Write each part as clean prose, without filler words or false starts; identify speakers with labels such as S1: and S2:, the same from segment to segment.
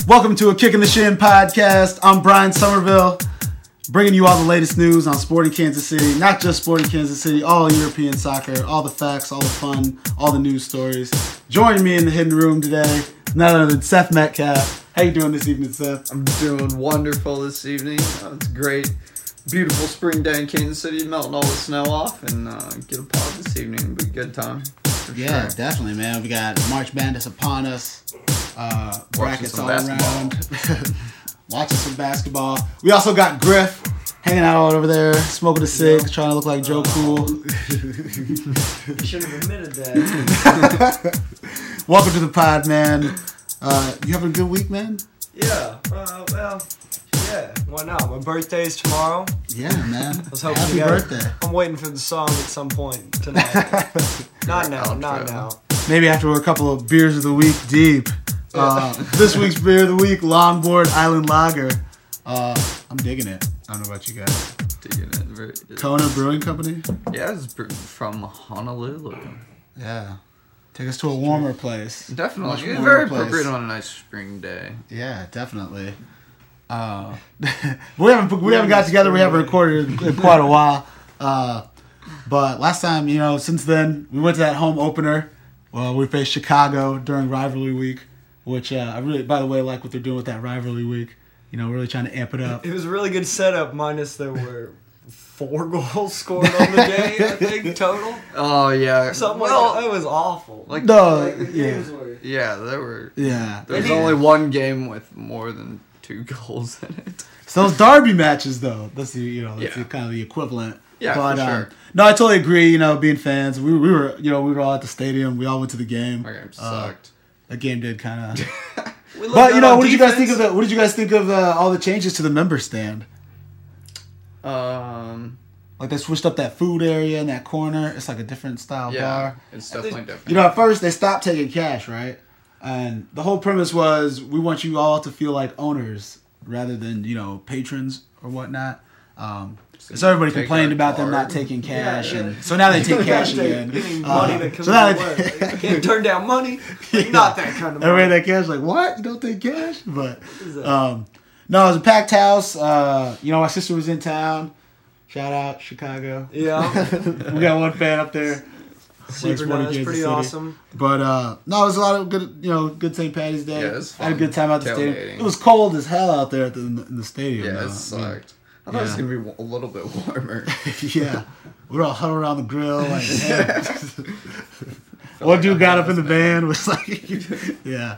S1: Welcome to a Kick in the Shin podcast. I'm Brian Somerville, bringing you all the latest news on Sporting Kansas City. Not just Sporting Kansas City, all European soccer, all the facts, all the fun, all the news stories. Joining me in the hidden room today, none other than Seth Metcalf. How you doing this evening, Seth?
S2: I'm doing wonderful this evening. It's great. Beautiful spring day in Kansas City, melting all the snow off, and get a pod this evening. It'll be a good time.
S1: Yeah, sure. Definitely, man. We got March Madness upon us. Brackets all around. Watching some basketball. We also got Griff hanging out all over there, smoking a cig, trying to look like Joe Cool.
S3: You should have admitted that.
S1: Welcome to the pod, man. You having a good week, man?
S3: Yeah. Yeah. Why not? My birthday is tomorrow.
S1: Yeah, man.
S3: I was hoping
S1: Happy birthday.
S3: I'm waiting for the song at some point tonight. Not now.
S1: Maybe after we're a couple of beers of the week deep. This week's beer of the week, Longboard Island Lager. I'm digging it. I don't know about you guys.
S2: Digging it.
S1: Kona Brewing Company?
S2: Yeah, it's from Honolulu.
S1: Yeah. Take us to a warmer place.
S2: Definitely. It's very appropriate on a nice spring day.
S1: Yeah, definitely. we haven't got together. We haven't recorded in quite a while. But last time, since then, we went to that home opener. Well, we faced Chicago during rivalry week, which I really, by the way, like what they're doing with that rivalry week. Really trying to amp it up.
S3: It was a really good setup, minus there were 4 goals scored on the day, I think, total.
S2: Oh, yeah.
S3: Something like that. That was awful.
S1: The
S3: games were...
S2: Yeah, there were...
S1: Yeah.
S2: There's only one game with more than 2 goals in it.
S1: So those derby matches, though, that's the kind of the equivalent.
S2: Yeah,
S1: but,
S2: for sure.
S1: No, I totally agree. Being fans, we were all at the stadium. We all went to the game.
S2: Our game sucked.
S1: The game did kind of. But what did you guys think of What did you guys think of all the changes to the member stand? Like they switched up that food area in that corner. It's like a different style bar.
S2: It's definitely different.
S1: At first they stopped taking cash, right? And the whole premise was we want you all to feel like owners rather than patrons or whatnot. So everybody complained about them not taking cash, and so now they take cash again.
S3: Money that comes I can't turn down money. Not that kind of money.
S1: Everybody that cash, like, what? You don't take cash? But no, it was a packed house. My sister was in town. Shout out Chicago.
S3: Yeah,
S1: we got one fan up there.
S3: Super nice, pretty awesome.
S1: But no, it was a lot of good. Good St. Patty's Day.
S2: Yeah, it was fun.
S1: I had a good time out the stadium. It was cold as hell out there in the stadium.
S2: Yeah, it sucked. I thought it was going to be a little bit warmer.
S1: Yeah. We were all huddled around the grill. One dude got up in the van. Was like, yeah.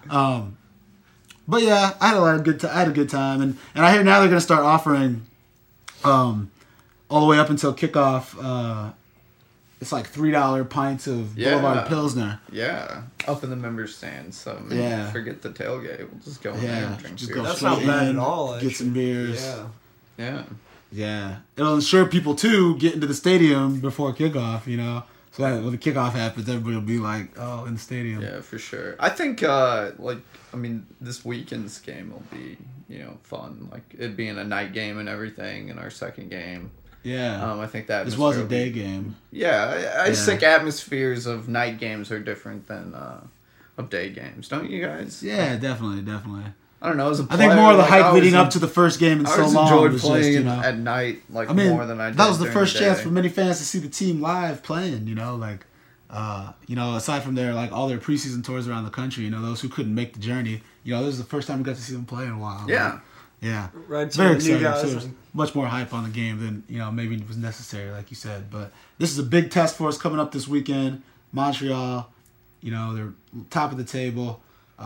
S1: But yeah, I had a good time. And I hear now they're going to start offering all the way up until kickoff. It's like $3 pints of Boulevard Pilsner.
S2: Yeah, up in the members stand. So forget the tailgate. We'll just go in there and drink beers.
S3: That's not bad at all. Actually.
S1: Get some beers.
S2: Yeah.
S1: Yeah. It'll ensure people, too, get into the stadium before kickoff, So that when the kickoff happens, everybody will be like, oh, in the stadium.
S2: Yeah, for sure. I think, this weekend's game will be, fun. Like, it being a night game and everything, and our second game.
S1: Yeah.
S2: I think that
S1: this was a day game.
S2: Yeah. I just think atmospheres of night games are different than of day games. Don't you guys?
S1: Yeah, definitely.
S2: I don't know. As a player,
S1: I think more of the hype leading up to the first game in so long.
S2: I enjoyed
S1: was
S2: playing
S1: just,
S2: at night, more than I did.
S1: That was the first chance for many fans to see the team live playing. Aside from all their preseason tours around the country, those who couldn't make the journey, this was the first time we got to see them play in a while.
S2: Yeah.
S1: Yeah.
S3: Right.
S1: Very exciting. So there's much more hype on the game than maybe was necessary, like you said. But this is a big test for us coming up this weekend. Montreal, they're top of the table.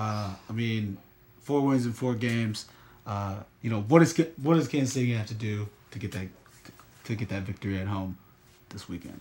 S1: 4 wins in 4 games. What does Kansas City have to do to get that victory at home this weekend?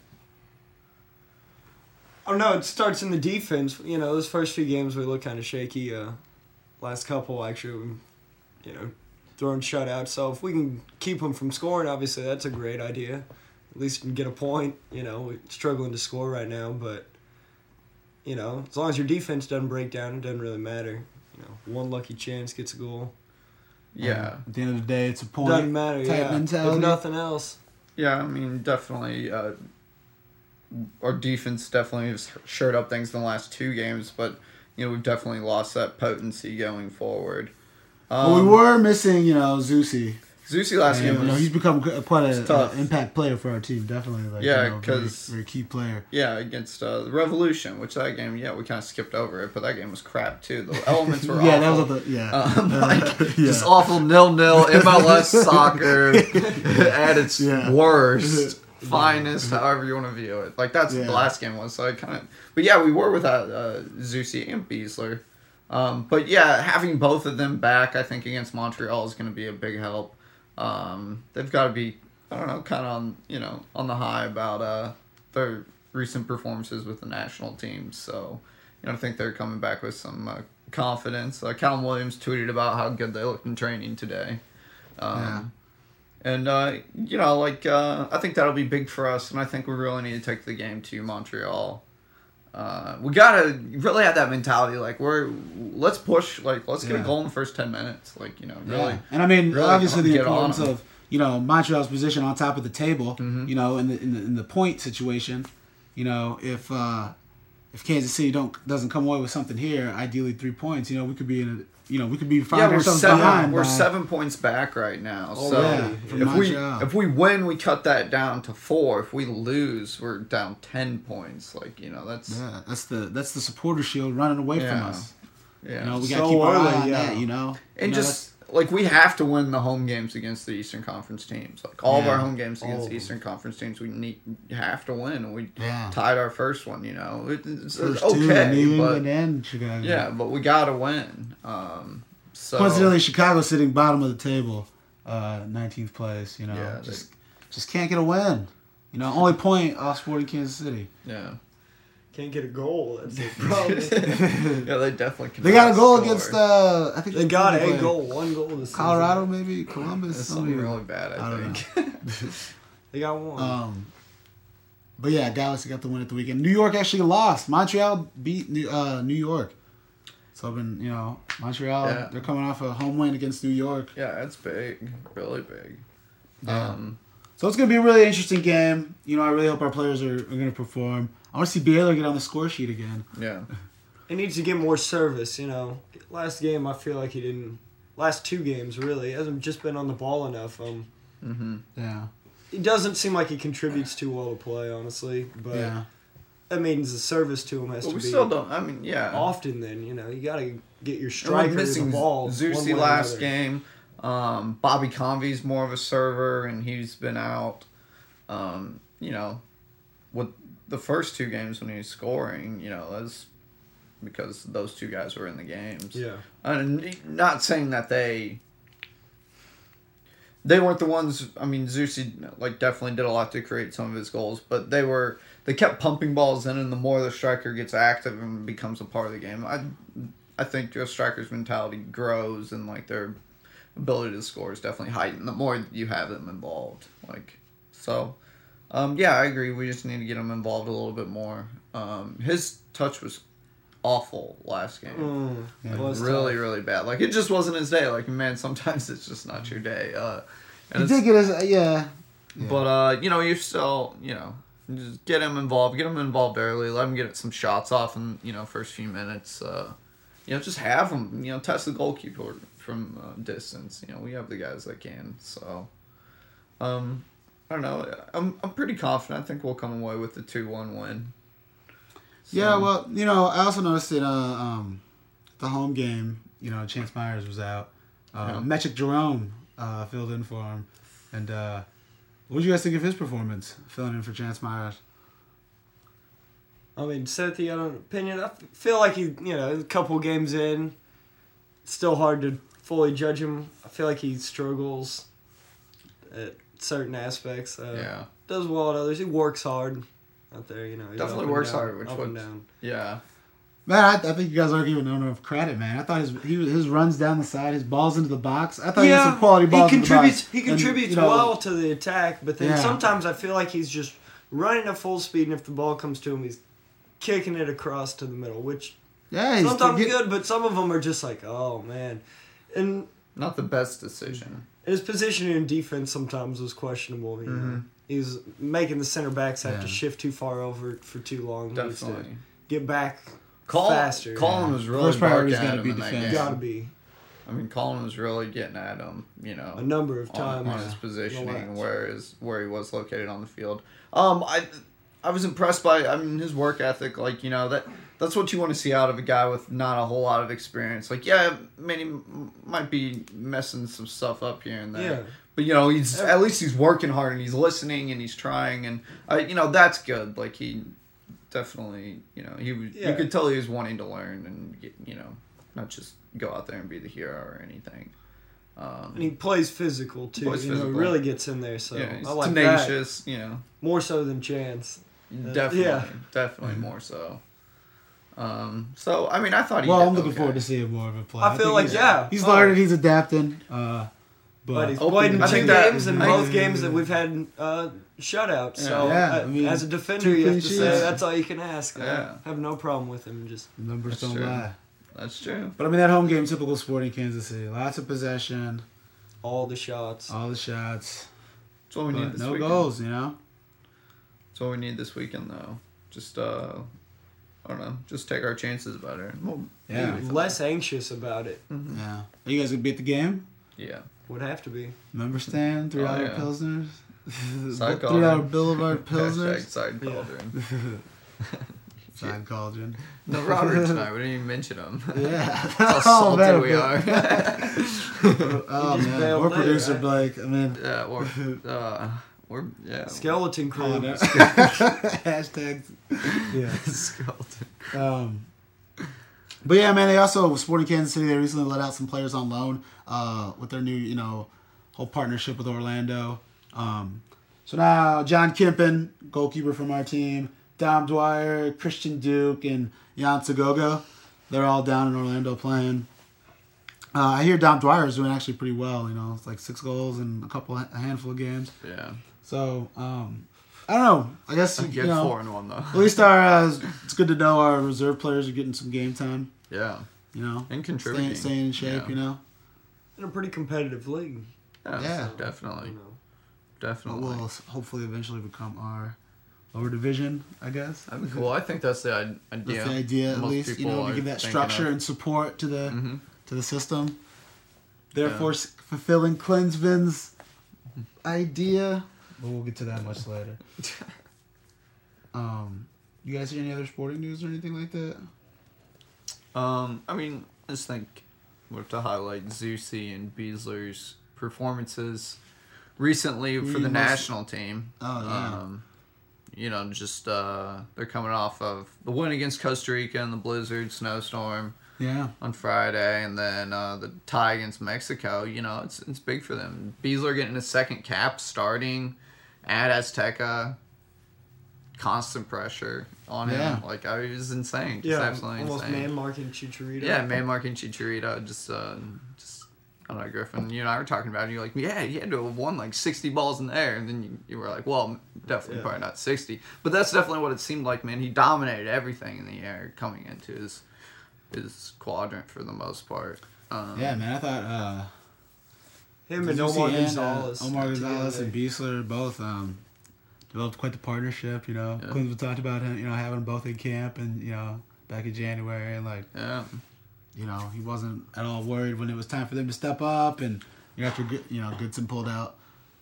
S3: Oh no, it starts in the defense. Those first few games we look kind of shaky. Last couple actually, throwing shutouts. So if we can keep them from scoring, obviously that's a great idea. At least get a point. We're struggling to score right now, but as long as your defense doesn't break down, it doesn't really matter. One lucky chance gets a goal.
S2: Yeah.
S1: At the end of the day, it's a point.
S3: Doesn't matter.
S1: Type mentality.
S3: If nothing else.
S2: Yeah, definitely. Our defense definitely has shored up things in the last 2 games, but we've definitely lost that potency going forward.
S1: But we were missing, Zusi.
S2: Zusi last game was...
S1: he's become quite an
S2: tough.
S1: impact player for our team, definitely.
S2: Because...
S1: very key player.
S2: Yeah, against the Revolution, which that game, we kind of skipped over it, but that game was crap, too. The elements were awful.
S1: That was
S2: just awful 0-0 MLS soccer at its worst, finest, however you want to view it. Like, that's what the last game was, so I kind of... But yeah, we were without Zusi and Beasler. But yeah, having both of them back, I think, against Montreal is going to be a big help. They've got to be, I don't know, kind of on the high about their recent performances with the national team. So, I think they're coming back with some confidence. Callum Williams tweeted about how good they looked in training today. And, I think that'll be big for us, and I think we really need to take the game to Montreal. We gotta really have that mentality, let's push, let's get a goal in the first 10 minutes, really.
S1: And I mean,
S2: really
S1: obviously the importance of, Montreal's position on top of the table,
S2: Mm-hmm.
S1: in the point situation, if Kansas City doesn't come away with something here, ideally 3 points, we could be we could be finding ourselves behind.
S2: We're 7 points back right now.
S1: From Montreal.
S2: If we win, we cut that down to 4. If we lose, we're down 10 points. That's
S1: that's the supporter shield running away from us.
S2: Yeah,
S1: we gotta keep our eye on that.
S2: And we have to win the home games against the Eastern Conference teams. All of our home games against the Eastern Conference teams, we have to win. And we tied our first one. It's okay,
S1: England and Chicago.
S2: Yeah, but we gotta win.
S1: Coincidentally, Chicago's sitting bottom of the table, 19th place. Just can't get a win. Only point off Sporting Kansas City.
S2: Yeah.
S3: Can't get a goal. That's the problem.
S2: Yeah, they definitely can.
S1: They got a goal against, I think
S3: they got a goal. 1 goal this
S1: Colorado,
S3: season.
S1: maybe? Columbus?
S2: That's something really bad, I think.
S3: They got one.
S1: But yeah, Dallas got the win at the weekend. New York actually lost. Montreal beat New York. So I've been, Montreal, they're coming off a home win against New York.
S2: Yeah, that's big. Really big.
S1: Yeah. So it's going to be a really interesting game. I really hope our players are going to perform. I want to see Baylor get on the score sheet again.
S2: Yeah.
S3: He needs to get more service, Last game, I feel like he didn't... Last 2 games, really. He hasn't just been on the ball enough.
S1: Yeah.
S3: He doesn't seem like he contributes too well to play, honestly. But that means the service to him has to be...
S2: we still don't...
S3: Often then, you got to get your striker
S2: missing
S3: the ball.
S2: Zusi last game. Bobby Convey's more of a server, and he's been out. With the first 2 games when he was scoring, that's because those 2 guys were in the games.
S3: Yeah.
S2: And not saying that they weren't the ones. I mean, Zusi definitely did a lot to create some of his goals, but they kept pumping balls in, and the more the striker gets active and becomes a part of the game, I think a striker's mentality grows, and their ability to score is definitely heightened the more you have them involved. I agree. We just need to get him involved a little bit more. His touch was awful last game. Really, really bad. It just wasn't his day. Man, sometimes it's just not your day.
S1: He did get his,
S2: But, you still, just get him involved early. Let him get some shots off in, first few minutes. Just have him, test the goalkeeper from distance. We have the guys that can. So, I don't know. I'm pretty confident. I think we'll come away with the 2-1 win. So.
S1: Yeah, well, I also noticed in the home game, Chance Myers was out. Mechik Jerome filled in for him. And what did you guys think of his performance, filling in for Chance Myers?
S3: I mean, Seth, you got an opinion? I feel like he, a couple games in, it's still hard to fully judge him. I feel like he struggles at certain aspects. Does well at others. He works hard out there, He's
S2: definitely works hard, which was
S3: down.
S2: Yeah.
S1: Man, I think you guys aren't giving him enough credit, man. I thought his runs down the side, his balls into the box. I thought he had some quality balls into the box.
S3: He contributes well to the attack, but then sometimes I feel like he's just running at full speed, and if the ball comes to him, he's kicking it across to the middle, which sometimes good, but some of them are just oh, man. And
S2: not the best decision.
S3: His position in defense sometimes was questionable. He was making the center backs have to shift too far over for too long.
S2: Definitely.
S3: Get back faster.
S2: Colin was really
S1: First priority's
S2: barking at
S1: gotta
S2: him
S1: be
S2: in that
S1: defense.
S2: game.
S3: Gotta be
S2: I mean, Colin was really getting at him,
S3: a number of times
S2: on his positioning,
S3: Relax.
S2: where he was located on the field. I was impressed by his work ethic. Like, that's what you want to see out of a guy with not a whole lot of experience. Like, yeah, man, he might be messing some stuff up here and there.
S3: Yeah.
S2: But he's at least he's working hard and he's listening and he's trying and that's good. Like he definitely you could tell he was wanting to learn and not just go out there and be the hero or anything.
S3: And he plays physical too. He really gets in there. So
S2: yeah, he's
S3: I like
S2: tenacious.
S3: that. More so than Chance.
S2: Definitely more so. So I thought he.
S1: Well, I'm looking forward to seeing more of a play.
S3: I feel like
S1: he's learning, he's adapting.
S3: But he's played in 2 games, and both games that we've had shutouts. So as a defender, you have to say that's all you can ask. I have no problem with him. Just
S1: numbers don't lie.
S2: That's true.
S1: But that home game, typical Sporting Kansas City. Lots of possession.
S3: All the shots.
S1: That's
S2: what we need this weekend.
S1: No goals,
S2: That's what we need this weekend, though. Just, I don't know. Just take our chances better.
S3: Less anxious about it.
S1: Mm-hmm. Yeah. Are you guys going to beat the game?
S2: Yeah.
S3: Would have to be.
S1: Member stand, $3 Pilsners.
S2: Side
S1: $3 Boulevard Pilsners.
S2: Side cauldron.
S1: Side cauldron.
S2: No, Robert tonight. We didn't even mention him.
S1: Yeah.
S2: How salty we are.
S1: Man. We're producer Blake.
S2: Yeah, we're
S3: Skeleton crew.
S1: Hashtags. Yeah.
S2: Skeleton.
S1: But yeah, man, they also, Sporting Kansas City, they recently let out some players on loan with their new, whole partnership with Orlando. So now John Kempen, goalkeeper from our team, Dom Dwyer, Christian Duke, and Jan Sagogo, they're all down in Orlando playing. I hear Dom Dwyer is doing actually pretty well. It's like 6 goals in a handful of games.
S2: Yeah.
S1: So, I don't know. I guess,
S2: 4-1 though.
S1: At least it's good to know our reserve players are getting some game time.
S2: Yeah. And contributing.
S1: Staying in shape,
S3: In a pretty competitive league.
S2: Yeah. Definitely. Definitely.
S1: We'll hopefully eventually become our lower division, I guess.
S2: That'd be cool. I think that's the idea.
S1: That's the idea, at least. To give that structure and support to the system. Therefore, fulfilling Klinsman's idea. But we'll get to that much later. You guys see any other sporting news or anything like that?
S2: I just think we have to highlight Zusi and Beasler's performances recently for the national team.
S1: Oh, yeah.
S2: They're coming off of the win against Costa Rica in the blizzard snowstorm.
S1: Yeah.
S2: On Friday, and then the tie against Mexico. It's big for them. Beasler getting his second cap, starting at Azteca. Constant pressure on him. Like, it was insane. Just absolutely
S3: almost
S2: insane.
S3: man-marking Chicharito.
S2: Yeah, man-marking Chicharito. Just I don't know, Griffin. You and I were talking about it, and you're like, yeah, he had to have won like 60 balls in the air. And then you were like, well, definitely probably not 60. But that's definitely what it seemed like, man. He dominated everything in the air coming into his quadrant for the most part.
S1: Yeah, man, I thought
S3: him and Omar Gonzalez.
S1: Omar Gonzalez and Beasler both developed quite the partnership. Klinsman talked about him, having them both in camp and back in January, and he wasn't at all worried when it was time for them to step up, and after Goodson pulled out.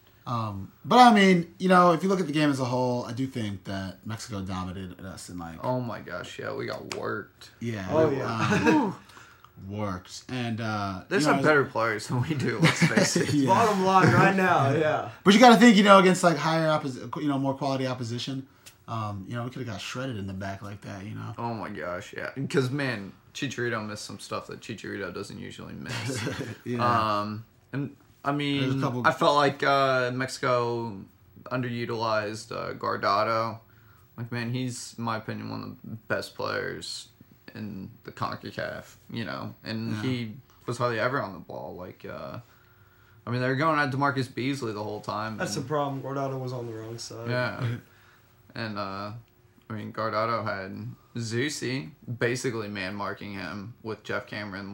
S1: But if you look at the game as a whole, I do think that Mexico dominated us in
S2: oh my gosh, yeah, we got worked.
S1: Yeah.
S3: Oh yeah.
S1: Works. And
S2: there's some better players than we do, let's face it.
S3: Bottom line right now, yeah.
S1: But you got to think, against like higher more quality opposition, we could have got shredded in the back like that,
S2: Oh my gosh, yeah. Because man, Chicharito missed some stuff that Chicharito doesn't usually miss.
S1: Yeah.
S2: And I felt like Mexico underutilized Guardado. Like, man, he's, in my opinion, one of the best players in the CONCACAF, and he was hardly ever on the ball. Like, they were going at DeMarcus Beasley the whole time.
S3: That's the problem. Guardado was on the wrong side.
S2: Yeah. And, Guardado had Zusi basically man-marking him with Jeff Cameron,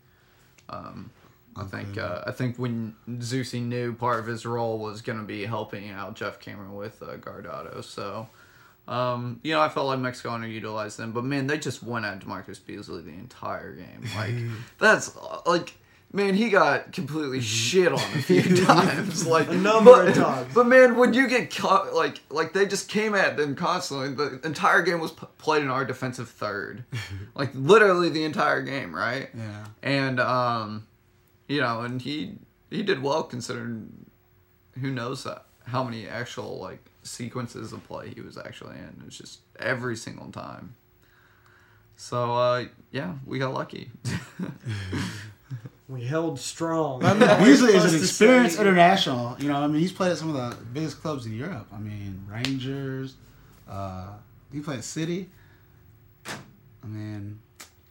S2: I think when Zusi knew part of his role was going to be helping out Jeff Cameron with Guardado. So, I felt like Mexico underutilized them, but man, they just went at DeMarcus Beasley the entire game. Like, that's like, man, he got completely shit on a few times, like
S3: a number of times.
S2: But man, when you get caught, like they just came at them constantly. The entire game was played in our defensive third, like literally the entire game, right?
S1: Yeah.
S2: And and he did well considering who knows how many actual like sequences of play he was actually in. It was just every single time. So we got lucky.
S3: We held strong.
S1: I mean, Beasley is an experienced international. He's played at some of the biggest clubs in Europe. I mean, Rangers. He played at City. I mean,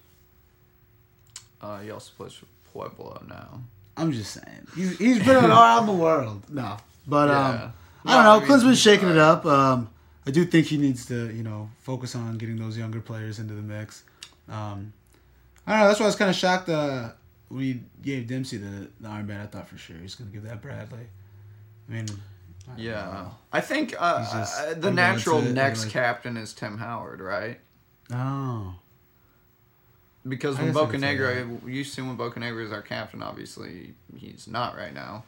S2: he also plays for Pueblo now.
S1: I'm just saying. He's been around the world. No. But, I don't know. Klinsman's shaking it up. I do think he needs to, focus on getting those younger players into the mix. I don't know. That's why I was kind of shocked we gave Dempsey the armband. I thought for sure he's going to give that Bradley. I mean,
S2: I think the natural next captain is Tim Howard, right?
S1: Oh.
S2: Because when Bocanegra, we used to when Bocanegra is our captain, obviously he's not right now.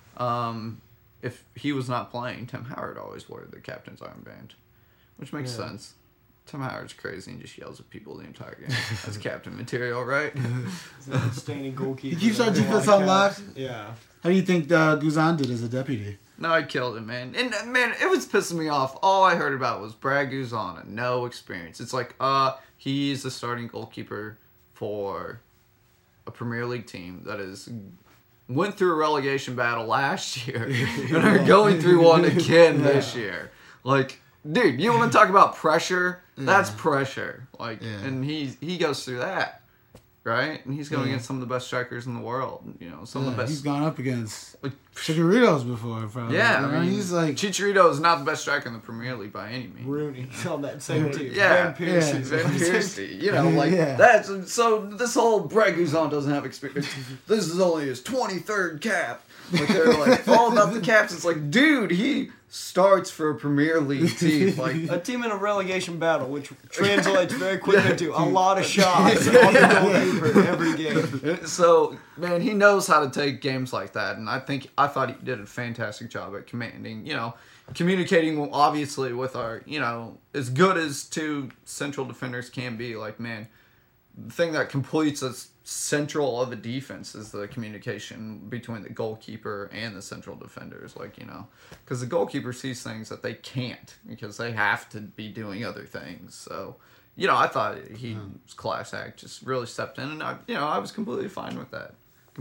S2: If he was not playing, Tim Howard always wore the captain's armband, which makes sense. Tim Howard's crazy and just yells at people the entire game. That's captain material, right?
S3: He's an outstanding goalkeeper.
S1: He keeps our defense on lock.
S3: Yeah.
S1: How do you think Guzan did as a deputy?
S2: No, I killed him, man. And, man, it was pissing me off. All I heard about was Brad Guzan, no experience. It's like, he's the starting goalkeeper for a Premier League team that went through a relegation battle last year and are going through one again this year. Like, dude, you want to talk about pressure? That's pressure. Like, and he goes through that, right? And he's going against some of the best strikers in the world. Some of the best.
S1: He's gone up against Chicharito's before, probably.
S2: Yeah,
S1: I mean, he's like
S2: Chicharito is not the best striker in the Premier League by any means.
S3: Rooney on that same team.
S2: Yeah,
S3: Van Persie.
S2: Van Persie. That's so. This whole Brad Guzan doesn't have experience. This is only his 23rd cap. Like they're like all about the caps. It's like, dude, he starts for a Premier League team, like
S3: a team in a relegation battle, which translates very quickly to a lot of shots on the goalkeeper every game.
S2: So, man, he knows how to take games like that, and I thought he did a fantastic job at communicating, obviously with our, as good as two central defenders can be. Like, man, the thing that completes us central of a defense is the communication between the goalkeeper and the central defenders, because the goalkeeper sees things that they can't because they have to be doing other things. So, I thought he was class act, just really stepped in, and I was completely fine with that.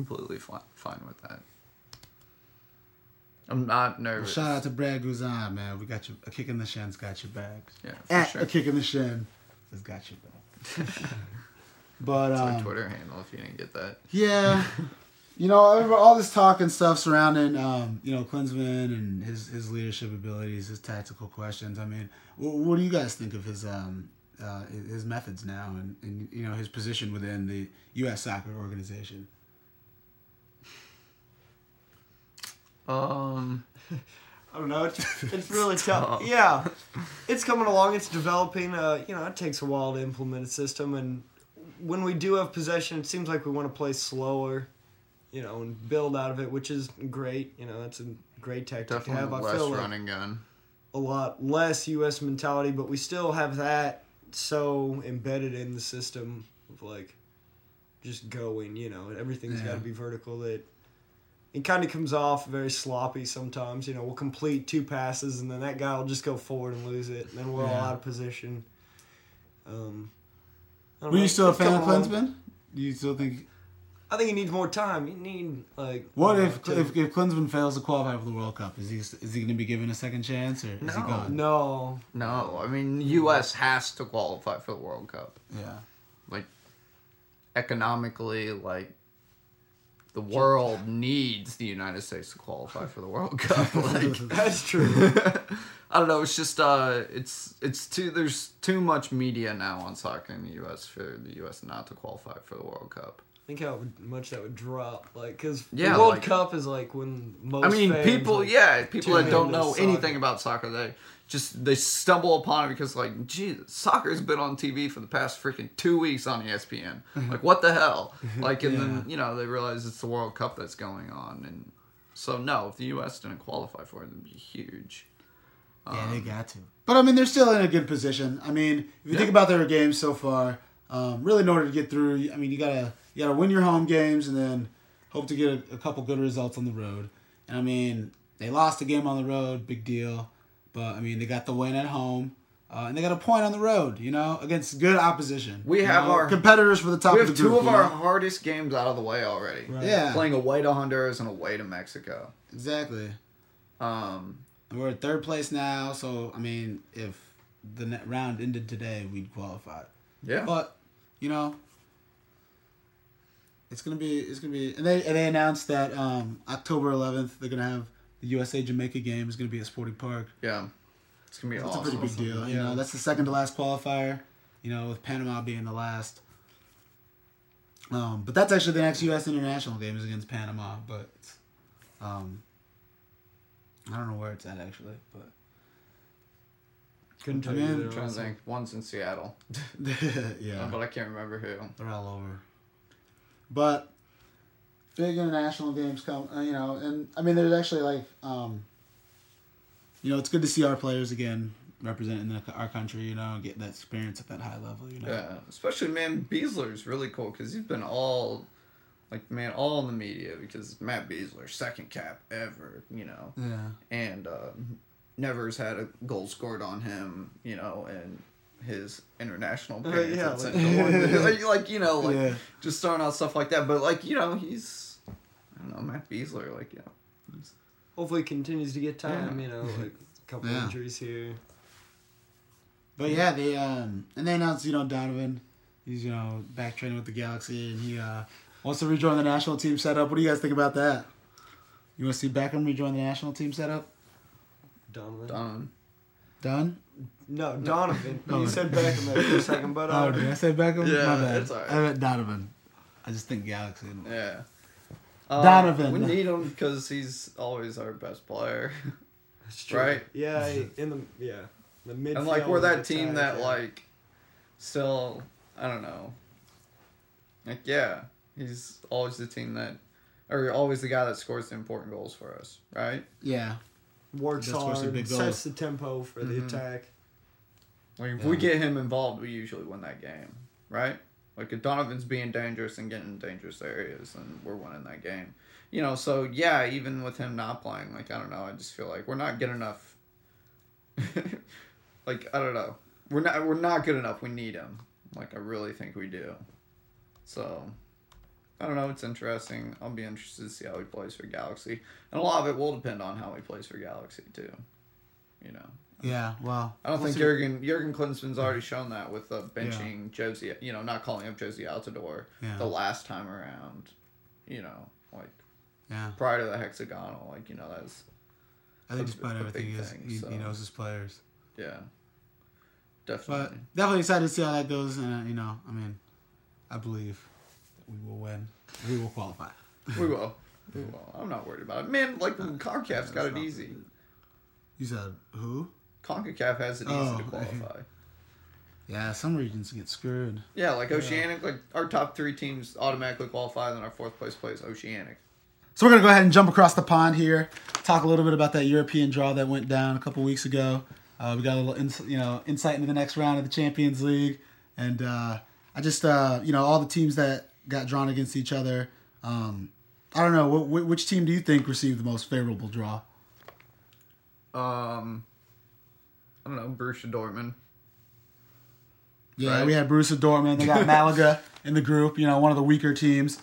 S2: I'm not nervous.
S1: Shout out to Brad Guzan, man. We got you. A kick in the shin's got your back.
S2: Yeah, for sure.
S1: A kick in the shin has got your back. But
S2: it's our Twitter handle if you didn't get that.
S1: Yeah. All this talk and stuff surrounding Klinsmann and his leadership abilities, his tactical questions. I mean, what do you guys think of his methods now and his position within the U.S. soccer organization?
S3: I don't know. It's really tough. Yeah, it's coming along. It's developing. It takes a while to implement a system, and when we do have possession, it seems like we want to play slower, and build out of it, which is great. That's a great tactic to have.
S2: I feel like running gun.
S3: A lot less U.S. mentality, but we still have that so embedded in the system of just going. Everything's got to be vertical. That it kind of comes off very sloppy sometimes. We'll complete 2 passes and then that guy will just go forward and lose it, and then we're all out of position.
S1: Were you still a fan of Klinsmann? Do you still think?
S3: I think he needs more time. You need
S1: What if Klinsmann fails to qualify for the World Cup? Is he going to be given a second chance, or is he gone?
S3: No.
S2: I mean, U.S. has to qualify for the World Cup.
S1: Yeah.
S2: Economically, the world needs the United States to qualify for the World Cup.
S3: That's true.
S2: I don't know. It's just there's too much media now on soccer in the U.S. for the U.S. not to qualify for the World Cup.
S3: Think how much that would drop, like, because
S2: yeah,
S3: the World Cup is like when most.
S2: I mean,
S3: fans,
S2: people that don't know
S3: soccer.
S2: anything about soccer, they stumble upon it because, like, geez, soccer's been on TV for the past freaking 2 weeks on ESPN. Like, what the hell? Like, and then they realize it's the World Cup that's going on, and so no, if the U.S. didn't qualify for it, it'd be huge.
S1: Yeah, they got to. But I mean, they're still in a good position. I mean, if you think about their games so far, really in order to get through, I mean, you gotta win your home games and then hope to get a couple good results on the road. And I mean, they lost a game on the road, big deal. But I mean, they got the win at home, and they got a point on the road, against good opposition.
S2: We have our
S1: competitors for the top of the group.
S2: We have two of our hardest games out of the way already.
S1: Right. Yeah,
S2: playing away to Honduras and away to Mexico.
S1: Exactly. We're at third place now, so I mean, if the round ended today, we'd qualify.
S2: Yeah.
S1: But it's gonna be, and they announced that October 11th they're gonna have the USA Jamaica game is gonna be at Sporting Park.
S2: Yeah. It's gonna be awesome.
S1: It's a pretty big deal.
S3: Yeah.
S1: That's the second to last qualifier. With Panama being the last. But that's actually the next U.S. international game is against Panama, but I don't know where it's at actually, but
S3: couldn't tell you.
S2: I'm trying to think. One's in Seattle.
S1: Yeah,
S2: but I can't remember who.
S1: They're all over. But big international games come, and I mean, there's actually like, it's good to see our players again representing our country, getting that experience at that high level,
S2: Yeah, especially, man, Beasler's really cool because he's been all in the media because Matt Beasler, second cap ever,
S1: Yeah.
S2: And Never's had a goal scored on him, and his international appearance.
S1: Yeah.
S2: Just throwing out stuff like that. But, he's, I don't know, Matt Beasler,
S3: hopefully continues to get time, like a couple injuries here.
S1: But yeah, they announced, Donovan, he's, back training with the Galaxy, and he wants to rejoin the national team setup. What do you guys think about that? You want to see Beckham rejoin the national team setup?
S3: Donovan.
S1: Done?
S3: No, Donovan. You said Beckham there for a second, but...
S1: did I say Beckham?
S2: Yeah,
S1: My bad.
S2: it's all right.
S1: I meant Donovan. I just think Galaxy.
S2: Yeah.
S1: Donovan.
S2: We need him because he's always our best player.
S3: That's true.
S2: Right?
S3: Yeah, the midfield.
S2: And, we're that team that, still, I don't know. He's always the team that, or always the guy that scores the important goals for us, right?
S1: Yeah.
S3: Works hard, sets the tempo for the attack.
S2: If we get him involved, we usually win that game, right? If Donovan's being dangerous and getting in dangerous areas, then we're winning that game. So, yeah, even with him not playing, I don't know, I just feel like we're not good enough. I don't know. We're not good enough. We need him. I really think we do. So, I don't know. It's interesting. I'll be interested to see how he plays for Galaxy. And a lot of it will depend on how he plays for Galaxy, too.
S1: Yeah, well...
S2: I don't think Jurgen Klinsmann's already shown that with benching Josie, not calling up Josie Altidore the last time around. Prior to the hexagonal, that's...
S1: I think despite everything, he knows his players.
S2: Yeah. Definitely.
S1: But definitely excited to see how that goes. And, I believe that we will win. We will qualify.
S2: We will. I'm not worried about it. Man, CONCACAF's got it easy.
S1: You said who?
S2: CONCACAF has it easy to qualify.
S1: Yeah, some regions get screwed.
S2: Yeah, Oceanic, our top 3 teams automatically qualify, and then our 4th place plays Oceanic.
S1: So we're going to go ahead and jump across the pond here, talk a little bit about that European draw that went down a couple weeks ago. We got a little insight into the next round of the Champions League. And I just, all the teams that got drawn against each other. I don't know, which team do you think received the most favorable draw?
S2: I don't know, Borussia Dortmund.
S1: Yeah,
S2: right?
S1: We had Borussia Dortmund. They got Malaga in the group, one of the weaker teams.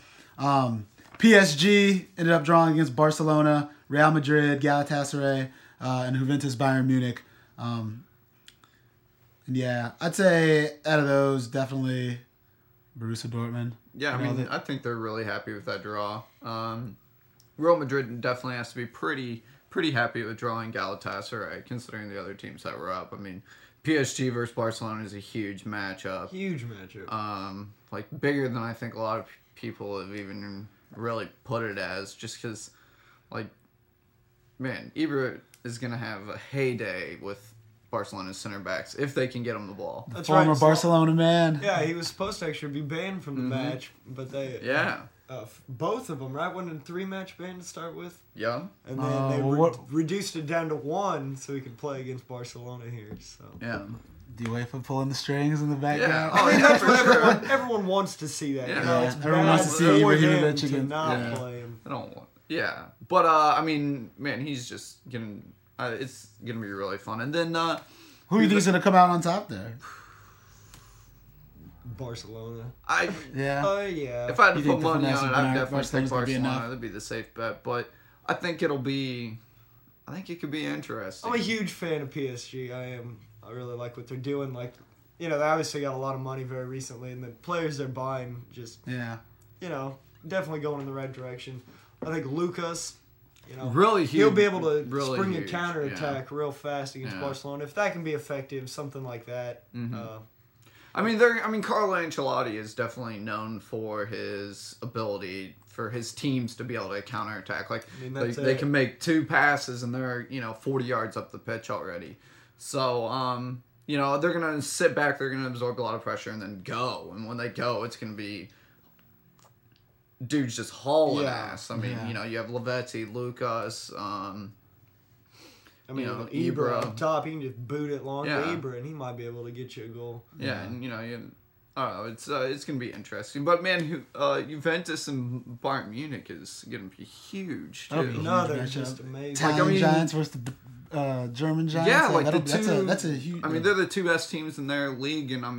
S1: PSG ended up drawing against Barcelona, Real Madrid, Galatasaray, and Juventus Bayern Munich. And yeah, I'd say out of those, definitely Borussia Dortmund.
S2: Yeah, I think they're really happy with that draw. Real Madrid definitely has to be pretty happy with drawing Galatasaray, considering the other teams that were up. PSG versus Barcelona is a huge matchup.
S3: Huge matchup.
S2: Bigger than I think a lot of people have even really put it as, just because, like, man, Ibra is going to have a heyday with Barcelona's center backs if they can get him the ball.
S1: That's former right. Barcelona man.
S3: Yeah, he was supposed to actually be banned from the match, but they both of them, right? Wasn't a 3-match ban to start with?
S2: Yeah.
S3: And then they reduced it down to 1 so he could play against Barcelona here. So
S2: yeah.
S1: The UEFA pulling the strings in the background.
S2: Yeah.
S3: I mean, that's what everyone wants to see that.
S2: Yeah.
S3: You know, it's
S1: everyone wants to see Ibrahimovic
S3: again. Not play him.
S2: I don't want. Yeah, but I mean, man, he's just gonna. It's gonna be really fun. And then
S1: who do you think's gonna come out on top there?
S3: Barcelona.
S1: Yeah.
S2: If I had to put money on it, I'd definitely think Barcelona. That'd be the safe bet. But I think it could be interesting.
S3: I'm a huge fan of PSG. I really like what they're doing. Like, they obviously got a lot of money very recently, and the players they're buying just, definitely going in the right direction. I think Lucas,
S2: really huge,
S3: he'll be able to
S2: really
S3: spring
S2: huge,
S3: a counterattack real fast against Barcelona. If that can be effective, something like that.
S2: I mean, Carlo Ancelotti is definitely known for his ability for his teams to be able to counterattack. Like, they can make 2 passes and they're 40 yards up the pitch already. So, they're going to sit back, they're going to absorb a lot of pressure and then go. And when they go, it's going to be dudes just hauling ass. I mean, you have Lavetti, Lucas,
S3: Ibra up top, he can just boot it long to Ibra and he might be able to get you a goal.
S2: Yeah, and I don't know, it's going to be interesting. But man, Juventus and Bayern Munich is going to be huge too.
S3: They're just amazing.
S1: Italian Giants versus the German Giants.
S2: Yeah, like the two.
S1: That's a huge.
S2: I mean, they're the 2 best teams in their league, and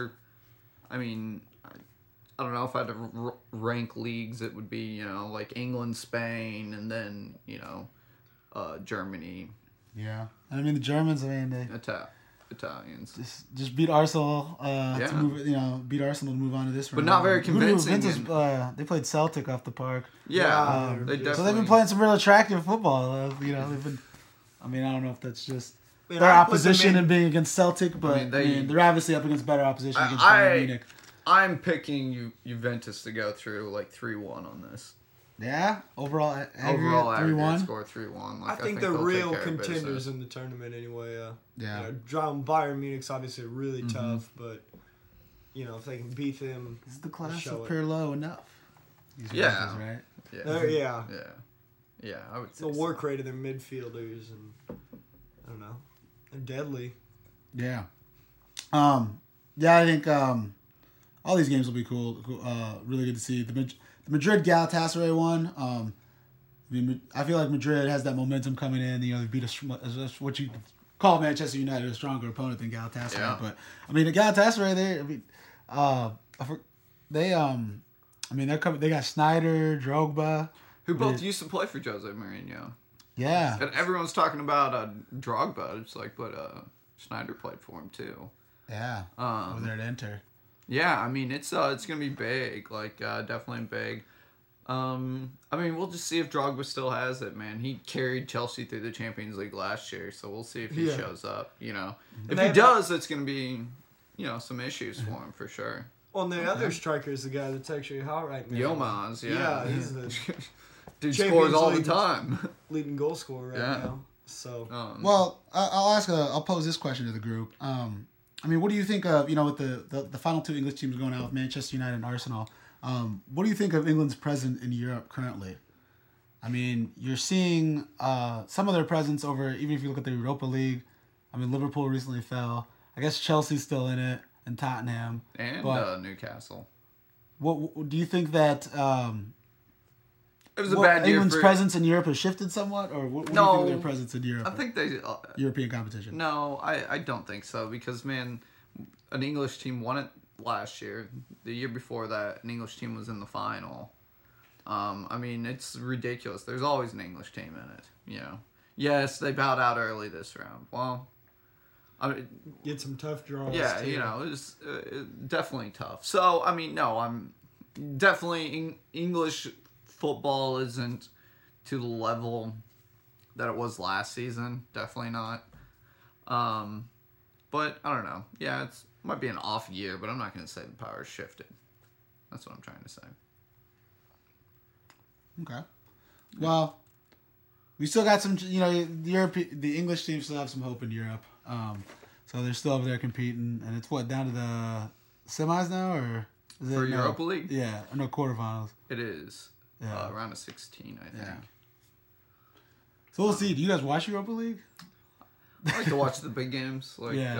S2: I don't know if I had to rank leagues. It would be like England, Spain, and then Germany.
S1: Yeah, I mean the Germans. They
S2: Italians
S1: just beat Arsenal. To move, beat Arsenal to move on to this round.
S2: But not very convincing.
S1: They played Celtic off the park.
S2: Yeah,
S1: so they've been playing some real attractive football. They've been. I mean, I don't know if that's just their opposition and being against Celtic, but they're obviously up against better opposition against Bayern Munich.
S2: I'm picking Juventus to go through like 3-1 on this.
S1: Yeah, overall
S2: aggregate score 3-1.
S3: I think they're real contenders in the tournament anyway. Bayern Munich's obviously really tough, but if they can beat them,
S1: is the class of Pirlo enough?
S2: Yeah,
S1: right.
S2: Yeah, I would say
S3: the work rate of their midfielders, and I don't know, they're deadly.
S1: Yeah, I think all these games will be cool. Really good to see the Madrid Galatasaray one. I feel like Madrid has that momentum coming in. They beat what you call Manchester United a stronger opponent than Galatasaray.
S2: Yeah.
S1: But the Galatasaray, they got Snyder, Drogba,
S2: who both used to play for Jose Mourinho.
S1: Yeah,
S2: and everyone's talking about Drogba. It's like, but Snyder played for him too.
S1: Yeah, over there at Inter.
S2: Yeah, I mean it's gonna be big, like definitely big. We'll just see if Drogba still has it, man. He carried Chelsea through the Champions League last year, so we'll see if he shows up. If he does, it's gonna be some issues for him for sure.
S3: Well, and the other striker is the guy that's actually hot right now.
S2: Yilmaz, yeah,
S3: he's the
S2: dude scores all the time,
S3: leading goal scorer right now. So,
S1: I'll pose this question to the group. What do you think of, with the final 2 English teams going out with Manchester United and Arsenal? What do you think of England's presence in Europe currently? I mean, you're seeing some of their presence over, even if you look at the Europa League. I mean, Liverpool recently fell. I guess Chelsea's still in it, and Tottenham.
S2: And Newcastle.
S1: What do you think that...
S2: it was a bad year
S1: England's presence in Europe has shifted somewhat, or what do you think of their presence in Europe?
S2: I think they
S1: European competition.
S2: No, I don't think so, because man, an English team won it last year. The year before that, an English team was in the final. It's ridiculous. There's always an English team in it. Yes, they bowed out early this round. Well,
S3: get some tough draws.
S2: Yeah,
S3: too.
S2: It was definitely tough. So I'm definitely English football isn't to the level that it was last season. Definitely not. But I don't know. Yeah, it might be an off year, but I'm not going to say the power shifted. That's what I'm trying to say.
S1: Okay. Well, we still got some. The English teams still have some hope in Europe. So they're still over there competing, and it's down to the semis now, or
S2: is for Europa League?
S1: Yeah, or no, quarterfinals.
S2: It is. Yeah. Round of 16, I think. Yeah.
S1: So we'll see. Do you guys watch Europa League?
S2: I like to watch the big games.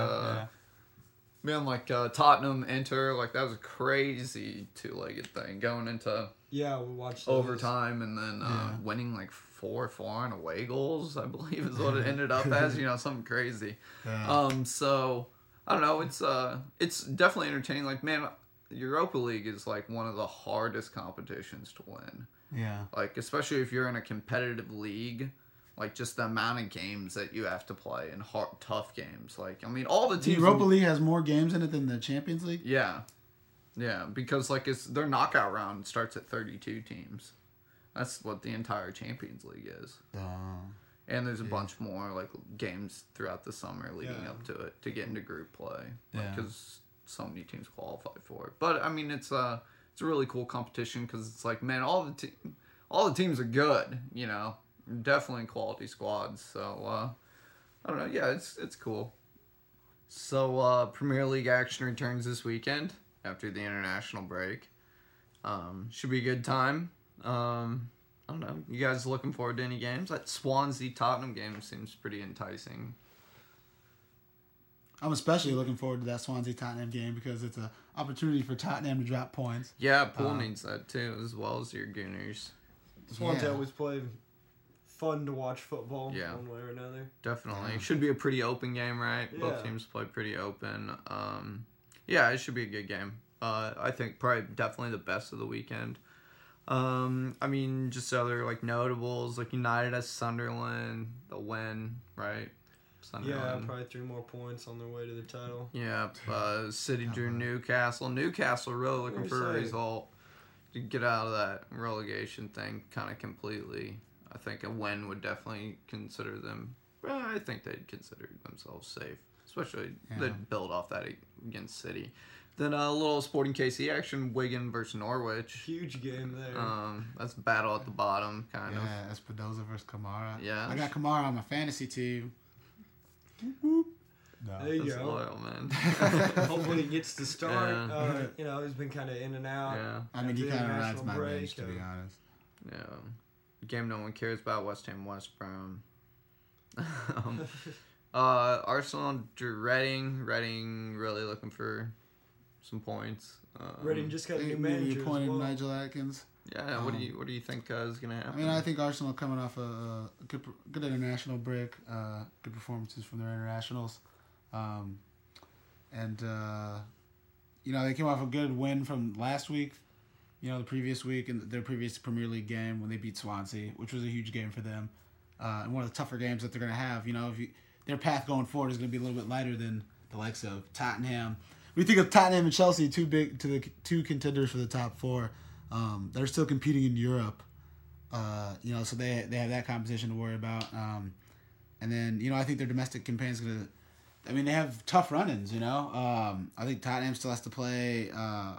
S2: Man, Tottenham, Inter, that was a crazy two-legged thing going into
S3: we watched
S2: overtime and then winning 4-4 on away goals, I believe is what it ended up as. Something crazy. Yeah. So I don't know. It's definitely entertaining. Man, Europa League is one of the hardest competitions to win.
S1: Yeah.
S2: Especially if you're in a competitive league. Just the amount of games that you have to play and tough games. All the teams.
S1: The Europa League has more games in it than the Champions League?
S2: Yeah. Yeah, because, their knockout round starts at 32 teams. That's what the entire Champions League is. And there's a bunch more, games throughout the summer leading up to it to get into group play. Because so many teams qualify for it. But, it's a really cool competition because it's man, all the teams are good, Definitely quality squads. So, I don't know. Yeah, it's cool. So, Premier League action returns this weekend after the international break. Should be a good time. I don't know. You guys looking forward to any games? That Swansea-Tottenham game seems pretty enticing.
S1: I'm especially looking forward to that Swansea-Tottenham game because it's an opportunity for Tottenham to drop points.
S2: Yeah, Poole needs that too, as well as your Gooners.
S3: Swansea always play fun to watch football one way or another.
S2: Definitely. Should be a pretty open game, right? Yeah. Both teams play pretty open. It should be a good game. I think probably definitely the best of the weekend. Just other notables, United as Sunderland, the win, right?
S3: Sunderland. Yeah, probably 3 more points on their way to the title.
S2: Yeah, City drew Newcastle. Newcastle really looking for a result to get out of that relegation thing kind of completely. I think a win would definitely consider them. Well, I think they'd consider themselves safe, especially they'd build off that against City. Then a little Sporting KC action: Wigan versus Norwich.
S3: Huge game there.
S2: That's battle at the bottom, kind of.
S1: Yeah, Espinosa versus Kamara.
S2: Yeah,
S1: I got Kamara on my fantasy team.
S3: No, there you go.
S2: Loyal, man.
S3: Hopefully he gets to start. He's been kind of in and out.
S1: Yeah, he kind of rides my bench, to be honest.
S2: Yeah. Game no one cares about, West Ham, West Brom. Arsenal Reading really looking for some points.
S3: Reading just got a new manager.
S1: Appointed Nigel Atkins.
S2: Yeah, what do you think is going to happen?
S1: I think Arsenal coming off a good international break, good performances from their internationals, they came off a good win from last week. The previous week in their previous Premier League game when they beat Swansea, which was a huge game for them, and one of the tougher games that they're going to have. Their path going forward is going to be a little bit lighter than the likes of Tottenham. We think of Tottenham and Chelsea, two contenders for the top 4. They're still competing in Europe, so they have that competition to worry about. And then I think their domestic campaign is going to. They have tough run-ins. I think Tottenham still has to play.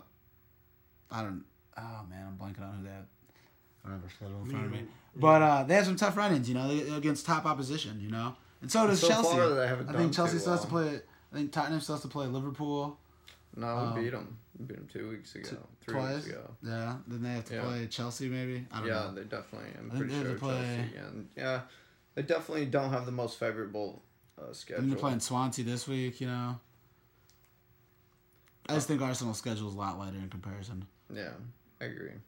S1: Oh man, I'm blanking on who they have. I don't have their schedule in front of me. But they have some tough run-ins, against top opposition, and so does Chelsea. I think Chelsea still has to play. I think Tottenham still has to play Liverpool.
S2: No, we beat them. We beat them 2 weeks ago. 3 weeks ago.
S1: Yeah, then they have to play Chelsea maybe. I don't know.
S2: Yeah, they definitely. I'm pretty sure Chelsea again. Yeah, they definitely don't have the most favorable schedule.
S1: And they're playing Swansea this week. I just think Arsenal's schedule is a lot lighter in comparison.
S2: Yeah. I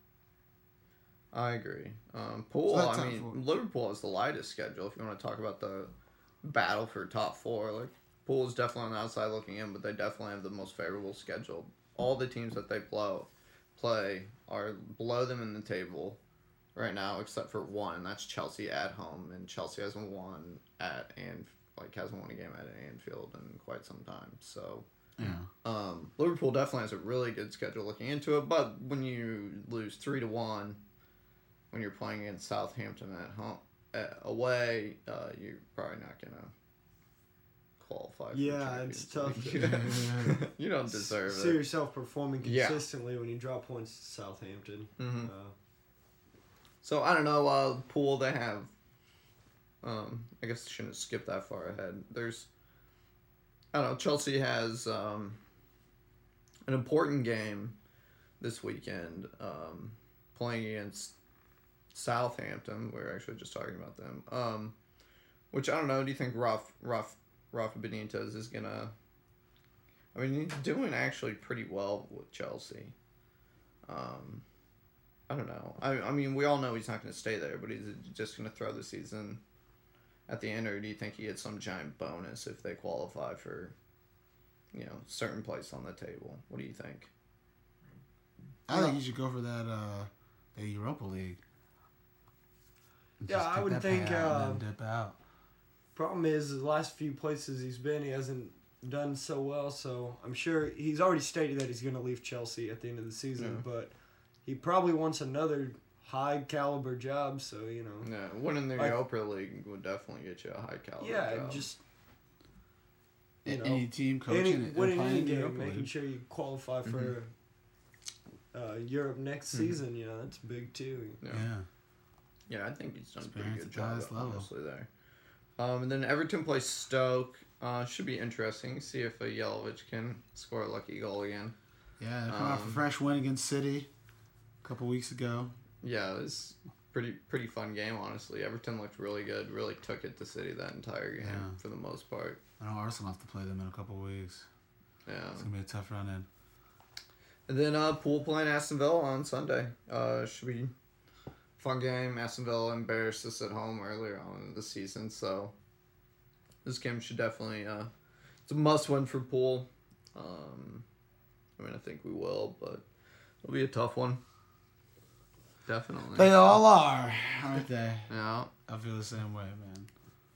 S2: agree. Pool, Liverpool has the lightest schedule if you want to talk about the battle for top 4. Pool is definitely on the outside looking in, but they definitely have the most favorable schedule. All the teams that they play are below them in the table right now, except for one. That's Chelsea at home, and Chelsea hasn't won a game at Anfield in quite some time. So.
S1: Yeah.
S2: Liverpool definitely has a really good schedule looking into it, but when you lose 3-1, when you're playing against Southampton at home, away, you're probably not gonna qualify.
S3: It's tough.
S2: You don't deserve it.
S3: See yourself performing consistently when you drop points to Southampton.
S2: Mm-hmm. So I don't know. Pool they have. I guess I shouldn't skip that far ahead. I don't know. Chelsea has an important game this weekend, playing against Southampton. We were actually just talking about them. Which I don't know. Do you think Rafa Benitez is gonna? I mean, he's doing actually pretty well with Chelsea. I don't know. I mean, we all know he's not going to stay there, but he's just going to throw the season at the end, or do you think he gets some giant bonus if they qualify for, certain place on the table? What do you think?
S1: I think you should go for that the Europa League.
S3: Yeah, I would think.
S1: And then dip out.
S3: Problem is, the last few places he's been, he hasn't done so well. So I'm sure he's already stated that he's going to leave Chelsea at the end of the season, but he probably wants another high caliber job. So
S2: Yeah, winning the Europa League would definitely get you a high caliber job.
S3: Just
S1: any team coaching,
S3: winning any game, making sure you qualify for Europe next season. That's big too.
S2: Yeah, I think he's done a pretty good job, honestly, there. And then Everton plays Stoke. Should be interesting. See if Yelovich can score a lucky goal again.
S1: Yeah, they come off a fresh win against City a couple weeks ago.
S2: Yeah, it was pretty fun game, honestly. Everton looked really good. Really took it to City that entire game for the most part.
S1: I know Arsenal have to play them in a couple weeks.
S2: Yeah,
S1: it's gonna be a tough run in.
S2: And then Pool playing Aston Villa on Sunday. Should be a fun game. Aston Villa embarrassed us at home earlier on in the season, so this game should definitely it's a must win for Pool. I think we will, but it'll be a tough one. Definitely.
S1: They all are, aren't they?
S2: Yeah.
S1: I feel the same way, man.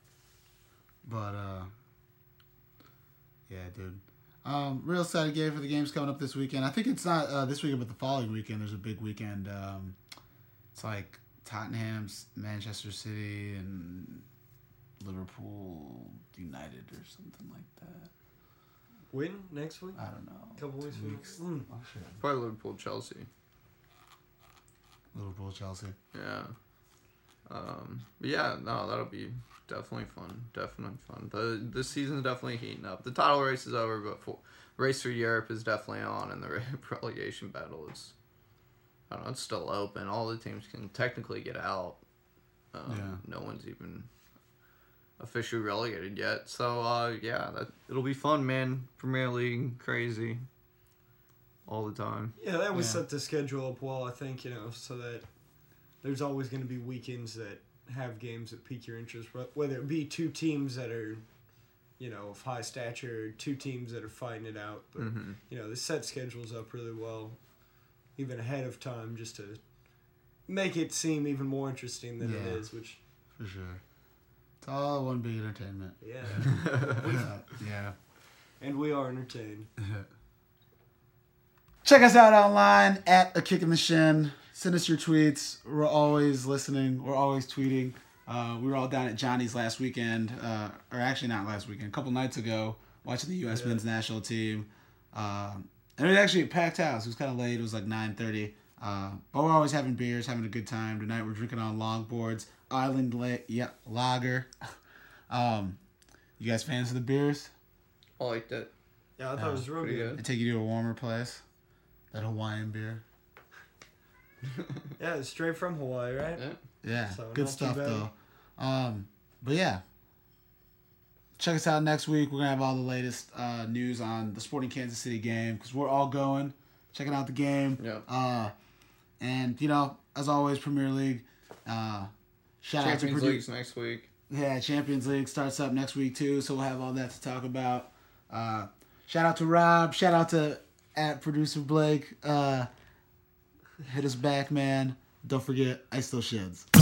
S1: But, yeah, dude. Real excited game for the games coming up this weekend. I think it's not this weekend, but the following weekend. There's a big weekend. It's like Tottenham's, Manchester City, and Liverpool United or something like that.
S3: When? Next week?
S1: I don't know.
S3: A couple weeks.
S1: Oh, shit.
S2: Probably Liverpool Chelsea.
S1: Liverpool Chelsea.
S2: Yeah. But yeah, no, that'll be definitely fun. Definitely fun. This season's definitely heating up. The title race is over, but race for Europe is definitely on, and the relegation battle is, I don't know, it's still open. All the teams can technically get out. No one's even officially relegated yet. So, it'll be fun, man. Premier League, crazy. All the time.
S3: Yeah, that would set the schedule up well, I think, so that there's always going to be weekends that have games that pique your interest, whether it be two teams that are, of high stature, or two teams that are fighting it out. But, the set schedules up really well, even ahead of time, just to make it seem even more interesting than it is, which...
S1: For sure. It's all one big entertainment.
S3: Yeah.
S1: Yeah.
S3: And we are entertained.
S1: Check us out online at A Kick in the Shin. Send us your tweets. We're always listening. We're always tweeting. We were all down at Johnny's last weekend, or actually not last weekend, a couple nights ago, watching the U.S. men's national team. And it was actually a packed house. It was kind of late. It was like 9:30. But we're always having beers, having a good time. Tonight we're drinking on longboards. Island Lager. You guys fans of the beers?
S2: I liked it.
S3: Yeah, I thought it was real good.
S1: They take you to a warmer place. That Hawaiian beer.
S3: Yeah, it's straight from Hawaii, right?
S1: Yeah,
S3: so
S1: good stuff though. But yeah, check us out next week. We're gonna have all the latest news on the Sporting Kansas City game because we're all going, checking out the game.
S2: Yeah.
S1: And as always, Premier League. Shout out to
S2: Champions League's next week.
S1: Yeah, Champions League starts up next week too, so we'll have all that to talk about. Shout out to Rob. Shout out to @producer Blake. Hit us back, man. Don't forget, I still sheds.